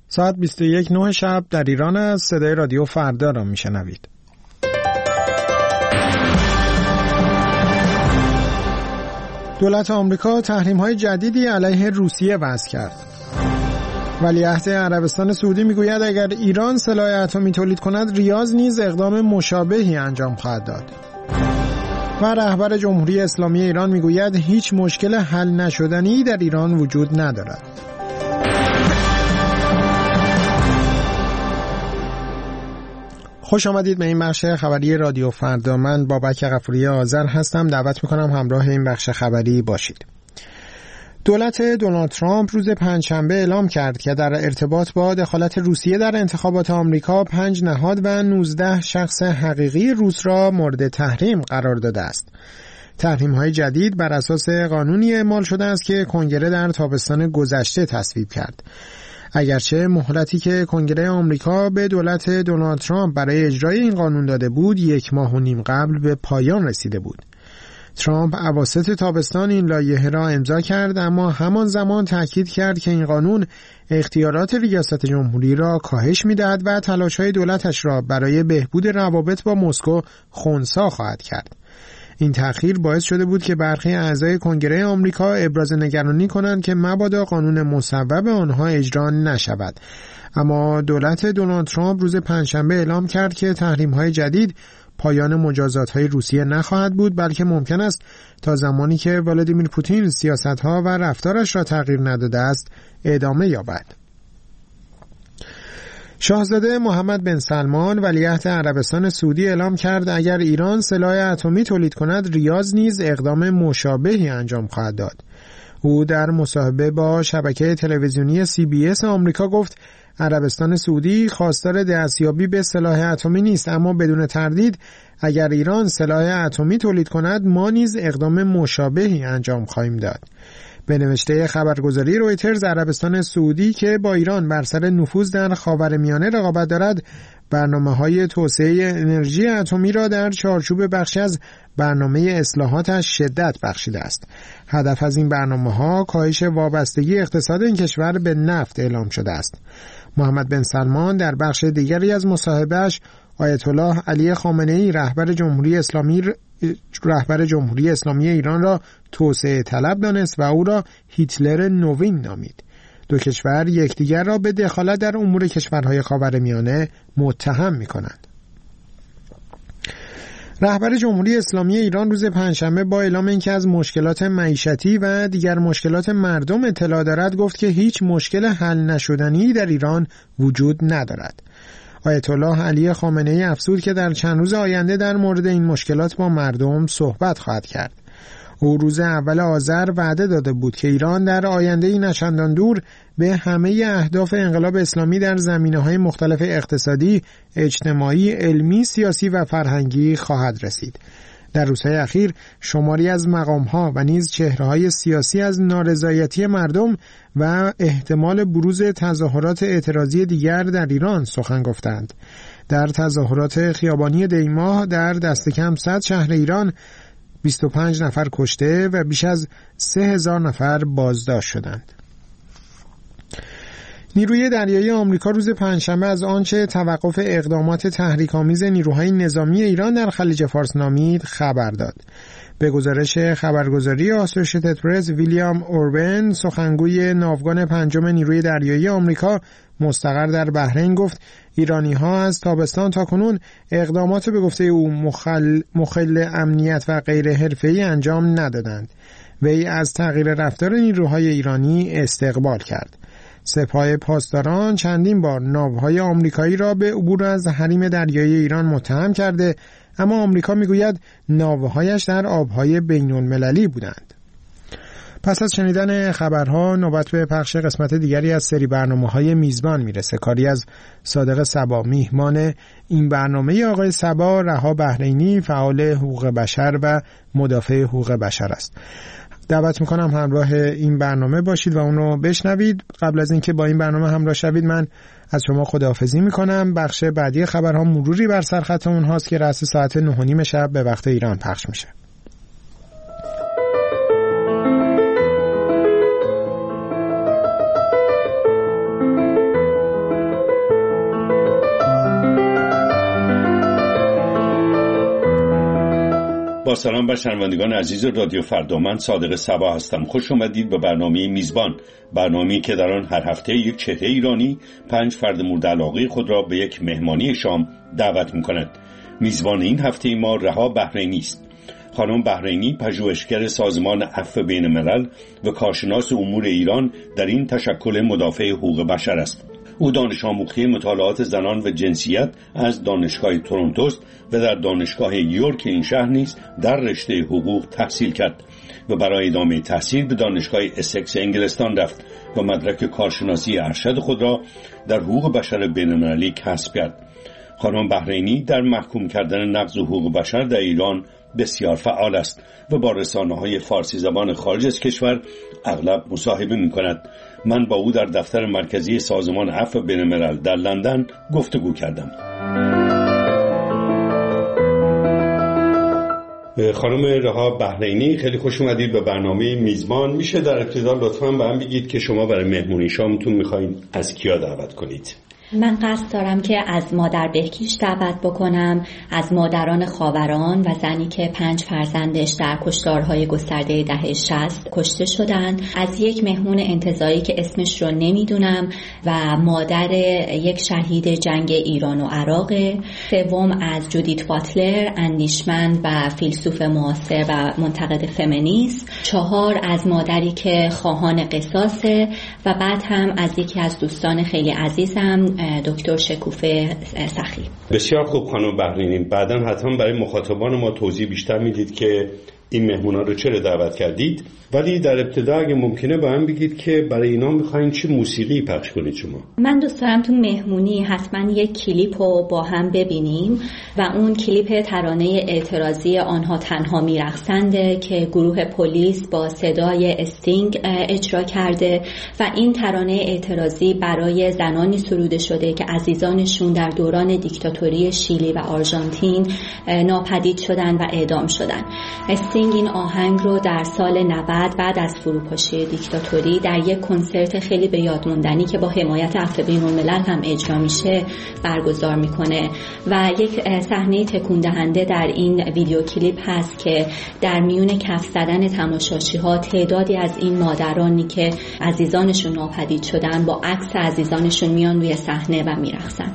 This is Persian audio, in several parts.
ساعت 21:09 شب در ایران است. صدای رادیو فردا را میشنوید. دولت آمریکا تحریم‌های جدیدی علیه روسیه وضع کرد. ولیعهد عربستان سعودی میگوید اگر ایران سلاح اتمی تولید کند ریاض نیز اقدام مشابهی انجام خواهد داد. و رهبر جمهوری اسلامی ایران میگوید هیچ مشکل حل نشدنی در ایران وجود ندارد. خوش آمدید به این بخش خبری رادیو فردا. من بابک غفوری آذر هستم. دعوت میکنم همراه این بخش خبری باشید. دولت دونالد ترامپ روز پنجشنبه اعلام کرد که در ارتباط با دخالت روسیه در انتخابات آمریکا 5 نهاد و 19 شخص حقیقی روس را مورد تحریم قرار داده است. تحریم‌های جدید بر اساس قانونی اعمال شده است که کنگره در تابستان گذشته تصویب کرد. اگرچه مهلتی که کنگره آمریکا به دولت دونالد ترامپ برای اجرای این قانون داده بود 1.5 ماه قبل به پایان رسیده بود. ترامپ اواسط تابستان این لایحه را امضا کرد، اما همان زمان تاکید کرد که این قانون اختیارات ریاست جمهوری را کاهش می‌دهد و تلاش‌های دولتش را برای بهبود روابط با مسکو خنثی خواهد کرد. این تأخیر باعث شده بود که برخی اعضای کنگره آمریکا ابراز نگرانی کنند که مبادا قانون مصوب آنها اجرا نشود. اما دولت دونالد ترامپ روز پنجشنبه اعلام کرد که تحریم‌های جدید پایان مجازات‌های روسیه نخواهد بود، بلکه ممکن است تا زمانی که ولادیمیر پوتین سیاست‌ها و رفتارش را تغییر نداده است ادامه یابد. شاهزاده محمد بن سلمان ولیعهد عربستان سعودی اعلام کرد اگر ایران سلاح اتمی تولید کند ریاض نیز اقدام مشابهی انجام خواهد داد. او در مصاحبه با شبکه تلویزیونی CBS آمریکا گفت عربستان سعودی خواستار دستیابی به سلاح اتمی نیست، اما بدون تردید اگر ایران سلاح اتمی تولید کند ما نیز اقدام مشابهی انجام خواهیم داد. به نوشته خبرگزاری رویترز عربستان سعودی که با ایران بر سر نفوذ در خاورمیانه رقابت دارد برنامه‌های توسعه انرژی اتمی را در چارچوب بخشی از برنامه اصلاحاتش شدت بخشیده است. هدف از این برنامه‌ها کاهش وابستگی اقتصاد این کشور به نفت اعلام شده است. محمد بن سلمان در بخش دیگری از مصاحبه‌اش آیت الله علی خامنه‌ای رهبر جمهوری اسلامی ایران را توسعه طلب دانست و او را هیتلر نوین نامید. دو کشور یکدیگر را به دخالت در امور کشورهای خاورمیانه متهم می‌کنند. رهبر جمهوری اسلامی ایران روز پنجشنبه با اعلام اینکه از مشکلات معیشتی و دیگر مشکلات مردم اطلاع دارد گفت که هیچ مشکل حل نشدنی در ایران وجود ندارد. آیت الله علی خامنه‌ای افزود که در چند روز آینده در مورد این مشکلات با مردم صحبت خواهد کرد. او روز اول آذر وعده داده بود که ایران در آینده‌ای نچندان دور به همه اهداف انقلاب اسلامی در زمینه‌های مختلف اقتصادی، اجتماعی، علمی، سیاسی و فرهنگی خواهد رسید. در روزهای اخیر شماری از مقام‌ها و نیز چهره‌های سیاسی از نارضایتی مردم و احتمال بروز تظاهرات اعتراضی دیگر در ایران سخن گفتند. در تظاهرات خیابانی دیماه در دست کم 100 شهر ایران 25 نفر کشته و بیش از 3000 نفر بازداشت شدند. نیروی دریایی آمریکا روز پنجشنبه از آنچه توقف اقدامات تحریک‌آمیز نیروهای نظامی ایران در خلیج فارس نامید خبر داد. به گزارش خبرگزاری آسوشیتد پرس ویلیام اوربن سخنگوی ناوگان پنجم نیروی دریایی آمریکا مستقر در بحرین گفت ایرانی‌ها از تابستان تاکنون اقدامات به گفته او مخل امنیت و غیر حرفه‌ای انجام ندادند. وی از تغییر رفتار نیروهای ایرانی استقبال کرد. سپاه پاسداران چندین بار ناوهای آمریکایی را به عبور از حریم دریایی ایران متهم کرده، اما آمریکا میگوید ناوهایش در آبهای بین‌المللی بودند. پس از شنیدن خبرها نوبت به پخش قسمت دیگری از سری برنامه‌های میزبان میرسه. کاری از صادق صبا. میهمان این برنامه آقای صبا رها بحرینی، فعال حقوق بشر و مدافع حقوق بشر است. دعوت میکنم همراه این برنامه باشید و اونو بشنوید. قبل از اینکه با این برنامه همراه شوید من از شما خداحافظی میکنم. بخش بعدی خبرها مروری بر سرخط اونهاست که رأس ساعت 9:30 شب به وقت ایران پخش میشه. با سلام بر شنوندگان عزیز رادیو فردا، من صادق صبا هستم. خوش آمدید به برنامه میزبان، برنامه‌ای که در آن هر هفته یک چهره ایرانی 5 فرد مورد علاقه خود را به یک مهمانی شام دعوت می‌کند. میزبان این هفته ما رها بحرینی است. خانم بحرینی پژوهشگر سازمان عفو بین‌الملل و کارشناس امور ایران در این تشکل مدافع حقوق بشر است. او دانش آموخته مطالعات زنان و جنسیت از دانشگاه تورنتو است و در دانشگاه یورک این شهر نیز در رشته حقوق تحصیل کرد و برای ادامه تحصیل به دانشگاه اسکس انگلستان رفت و مدرک کارشناسی ارشد خود را در حقوق بشر بین‌المللی کسب کرد. خانم بحرینی در محکوم کردن نقض حقوق بشر در ایران بسیار فعال است و با رسانه‌های فارسی زبان خارج از کشور اغلب مصاحبه می‌کند. من با او در دفتر مرکزی سازمان عفو بین‌الملل در لندن گفتگو کردم. خانم رها بحرینی، خیلی خوش اومدید به برنامه میزبان. میشه در ابتدا لطفاً به من بگید که شما برای مهمونی شامتون می‌خواید از کیا دعوت کنید؟ من قصد دارم که از مادر بهکیش دعوت بکنم، از مادران خاوران و زنی که 5 فرزندش در کشتارهای گسترده دهه 60 کشته شدن، از یک مهمون انتزاعی که اسمش رو نمیدونم و مادر یک شهید جنگ ایران و عراق، سوم از جودیت باتلر، اندیشمند و فیلسوف معاصر و منتقد فمینیست، 4 از مادری که خواهان قصاصه و بعد هم از یکی از دوستان خیلی عزیزم دکتر شکوفه سخی. بسیار خوب خانم بحرینی، بعداً حتما برای مخاطبان ما توضیح بیشتر میدید که این مهمونا رو چرا دعوت کردید، ولی در ابتدا اگه ممکنه به من بگید که برای اینا میخواین چه موسیقی پخش کنید شما؟ من دوست دارم تو مهمونی حتما یک کلیپ رو با هم ببینیم و اون کلیپ ترانه اعتراضی آنها تنها میرقصنده که گروه پلیس با صدای استینگ اجرا کرده و این ترانه اعتراضی برای زنانی سروده شده که عزیزانشون در دوران دیکتاتوری شیلی و آرژانتین ناپدید شدن و اعدام شدن. استینگ این آهنگ رو در سال 90 بعد از فروپاشی دیکتاتوری در یک کنسرت خیلی به یاد موندنی که با حمایت عفو بین‌الملل هم اجرا میشه برگزار میکنه و یک صحنه تکون دهنده در این ویدیو کلیپ هست که در میون کف زدن تماشاچی‌ها تعدادی از این مادرانی که عزیزانشون ناپدید شدن با عکس عزیزانشون میان روی صحنه و میرقصن.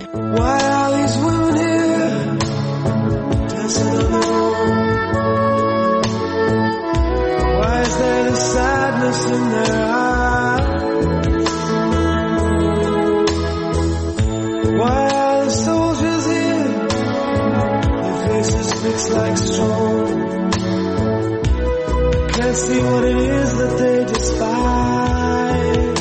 Sadness in their eyes. Why are the soldiers here? Their faces fixed like stone. Can't see what it is that they despise.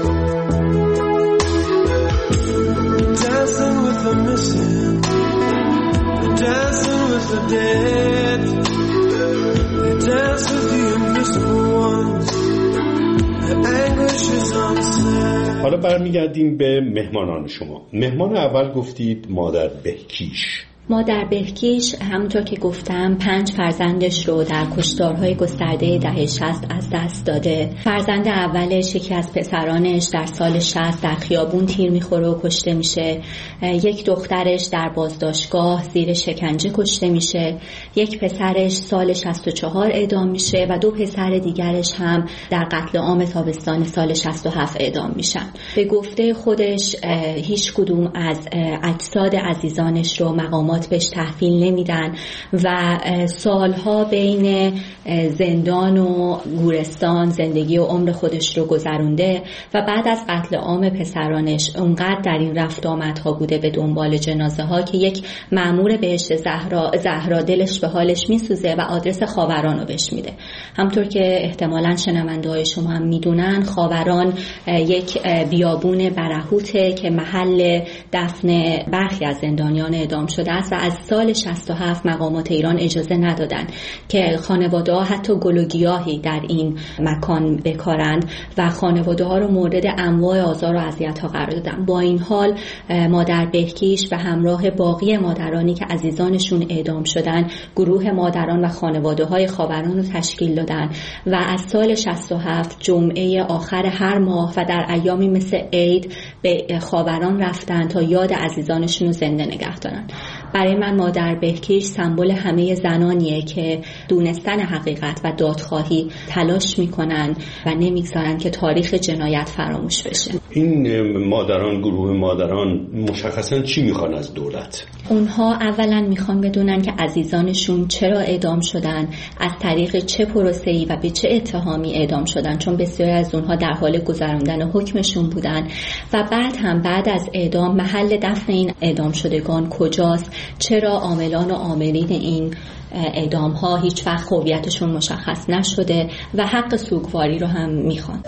Dancing with the missing, dancing with the dead. They dance with the invisible ones. The anguish is unsaid. حالا برمیگردیم به مهمانان شما. مهمان اول گفتید مادر بهکیش. مادر بهکیش همونطور که گفتم 5 فرزندش رو در کشتارهای گسترده دهه 60 از دست داده. فرزند اولش، یکی از پسرانش، در سال 60 در خیابون تیر میخوره و کشته میشه. یک دخترش در بازداشتگاه زیر شکنجه کشته میشه. یک پسرش سال 64 اعدام میشه و 2 پسر دیگرش هم در قتل عام تابستان سال 67 اعدام میشن. به گفته خودش هیچ کدوم از اجساد عزیزانش رو مقامات بهش تحویل نمیدن و سالها بین زندان و گورستان زندگی و عمر خودش رو گذرونده و بعد از قتل عام پسرانش اونقدر در این رفت آمدها بوده به دنبال جنازه ها که یک مأمور بهشت زهرا دلش به حالش میسوزه و آدرس خاوران رو بهش میده. همطور که احتمالاً شنونده های شما هم میدونن، خاوران یک بیابون برهوته که محل دفن برخی از زندانیان اعدام شده است و از سال 67 مقامات ایران اجازه ندادن که خانواده ها حتی گل و گیاهی در این مکان بکارند و خانواده ها رو مورد انواع آزار و اذیت ها قرار دادن. با این حال مادر بهکیش به همراه باقی مادرانی که عزیزانشون اعدام شدن گروه مادران و خانواده های خاوران رو تشکیل دادن و از سال 67 جمعه آخر هر ماه و در ایامی مثل عید به خاوران رفتن تا یاد عزیزانشون رو زنده نگه دارن. برای من مادر بهکیش سمبل همه زنانیه که دونستن حقیقت و دادخواهی تلاش میکنن و نمیگذارن که تاریخ جنایت فراموش بشه. این مادران، گروه مادران مشخصا چی میخوان از دولت؟ اونها اولا میخوان بدونن که عزیزانشون چرا اعدام شدن، از طریق چه پروسه‌ای و به چه اتهامی اعدام شدن، چون بسیاری از اونها در حال گذراندن حکمشون بودن. و بعد هم بعد از اعدام محل دفن این اعدام شدگان کجاست، چرا عاملان و عاملین این اعدام ها هیچ وقت هویتشون مشخص نشده و حق سوگواری رو هم میخوان.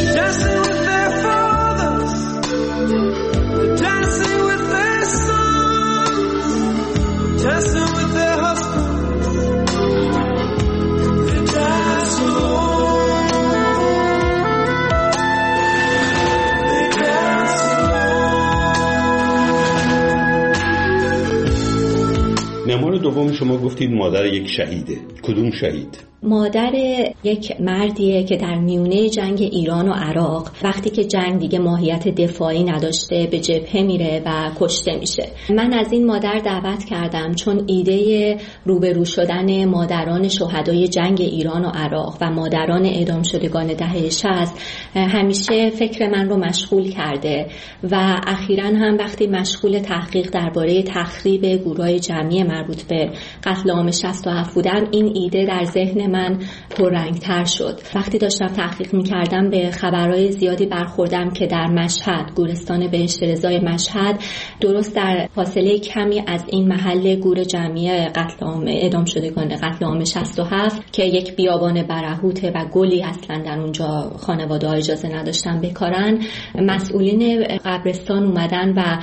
نمونه دوم شما گفتید مادر یک شهیده. کدوم شهید؟ مادر یک مردیه که در میونه جنگ ایران و عراق وقتی که جنگ دیگه ماهیت دفاعی نداشته به جبهه میره و کشته میشه. من از این مادر دعوت کردم چون ایده روبرو شدن مادران شهدای جنگ ایران و عراق و مادران اعدام شدگان دهه 60 همیشه فکر من رو مشغول کرده و اخیراً هم وقتی مشغول تحقیق درباره تخریب گروه‌های جمعی مربوط به قتل عام 67 بودم، این ایده در ذهن من پررنگ‌تر شد. وقتی داشتم تحقیق می‌کردم به خبرهای زیادی برخوردم که در مشهد، گورستان بهشت رضای مشهد، درست در فاصله کمی از این محل گور جمعی قتل عام اعدام شدگان قتل عام 67 که یک بیابان برهوته و گلی اصلا در اونجا خانواده‌ها اجازه نداشتن بکارن، مسئولین قبرستان اومدن و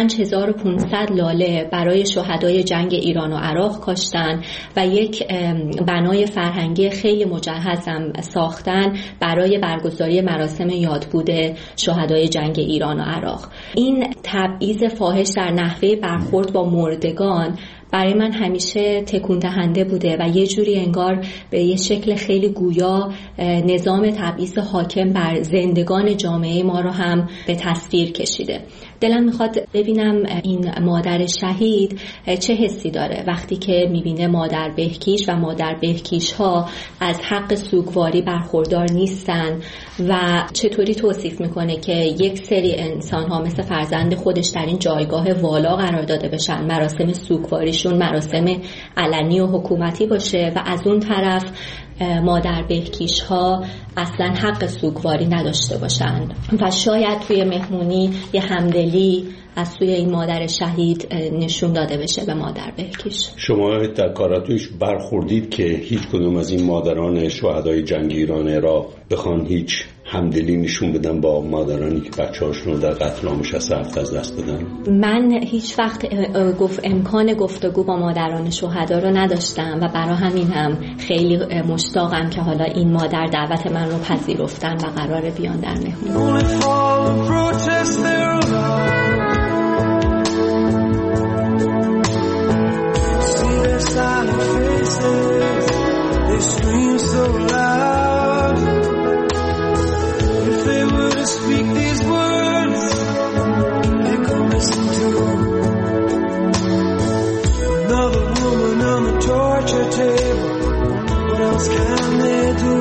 5500 لاله برای شهدای جنگ ایران و عراق کاشتن و یک بنای فرهنگی خیلی مجهزم ساختن برای برگزاری مراسم یادبود شهدای جنگ ایران و عراق. این تبعیض فاحش در نحوه برخورد با مردگان برای من همیشه تکون دهنده بوده و یه جوری انگار به یه شکل خیلی گویا نظام تبعیض حاکم بر زندگان جامعه ما رو هم به تصویر کشیده. دلم میخواد ببینم این مادر شهید چه حسی داره وقتی که میبینه مادر بهکیش و مادر بهکیش ها از حق سوگواری برخوردار نیستن و چطوری توصیف میکنه که یک سری انسان ها مثل فرزند خودش در این جایگاه والا قرار داده بشن، مراسم سوگواریشون مراسم علنی و حکومتی باشه و از اون طرف مادر بهکیش ها اصلا حق سوگواری نداشته باشن و شاید توی مهمونی یه همدلی از سوی این مادر شهید نشون داده بشه به مادر بهکیش. شما در کاراتوش برخوردید که هیچ کدوم از این مادران شهدای جنگ ایران عراق بخوان هیچ همدلی نشون بدن با مادرانی که بچه‌هاشون رو در قتل عام 67 از دست دادن؟ من هیچ وقت امکان گفتگو با مادران شهدا رو نداشتم و برای همین هم خیلی مشتاقم که حالا این مادر دعوت من رو پذیرفتن و قراره بیان در مهمونی. Speak these words, they come listen to another woman on the torture table. What else can they do?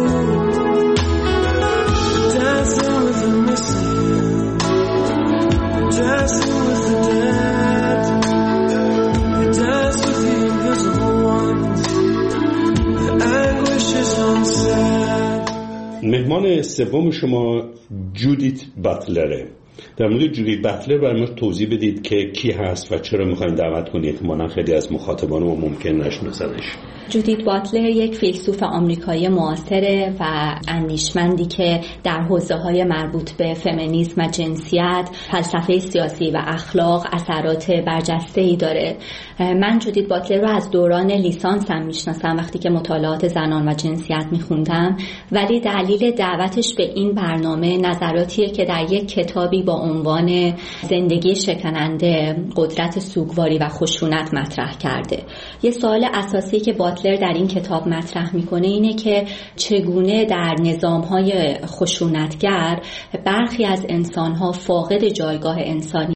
Dancing with the missing, dancing with the dead. They dance with the invisible ones. The anguish is unsaid. مهمان سوم شما جودیت باتلره. در مورد جودیت باتلر برای ما توضیح بدید که کی هست و چرا میخواین دعوت کنید؟ احتمالاً خیلی از مخاطبان ما ممکن نشناسنش. جودیت باتلر یک فیلسوف آمریکایی معاصر و اندیشمندی که در حوزه‌های مربوط به فمینیسم و جنسیت، فلسفه سیاسی و اخلاق اثرات برجسته‌ای داره. من جودیت باتلر رو از دوران لیسانسم میشناسم وقتی که مطالعات زنان و جنسیت میخوندم، ولی دلیل دعوتش به این برنامه نظراتیه که در یک کتابی با عنوان زندگی شکننده، قدرت سوگواری و خشونت مطرح کرده. یه سوال اساسی که باتلر در این کتاب مطرح میکنه اینه که چگونه در نظام‌های خشونتگر برخی از انسان‌ها فاقد جایگاه انسانی